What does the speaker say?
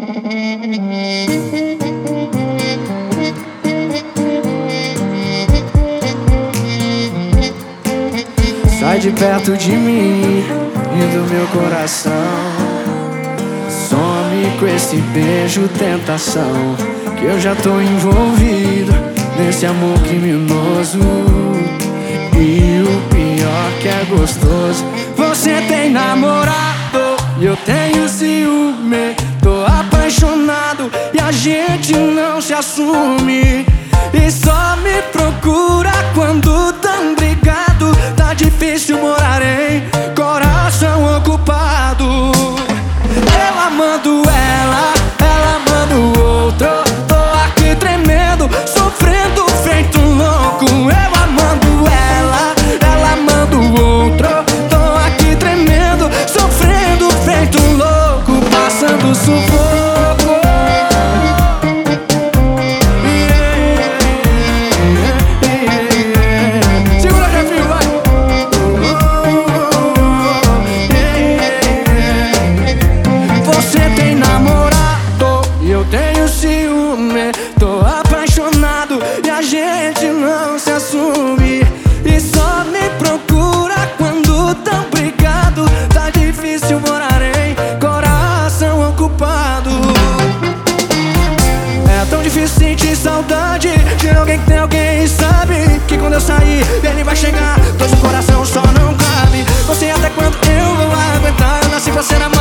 Sai de perto de mim e do meu coração. Some com esse beijo tentação, que eu já tô envolvido nesse amor criminoso. E o pior que é gostoso, você tem namorado e eu tenho ciúme. Tô apaixonado e a gente não se assume. E só me procura quando tão brigado. Tá difícil morar em coração ocupado. Eu amando ela, ela amando o outro. Tô aqui tremendo, sofrendo feito louco. Eu amando ela, ela amando o outro. Tô aqui tremendo, sofrendo feito louco. Passando sufoco. Tenho ciúme, tô apaixonado e a gente não se assume. E só me procura quando tão brigado. Tá difícil morar em coração ocupado. É tão difícil sentir saudade de alguém que tem alguém e sabe que quando eu sair ele vai chegar, pois o coração só não cabe. Não sei até quando eu vou aguentar. Eu nasci pra ser amado.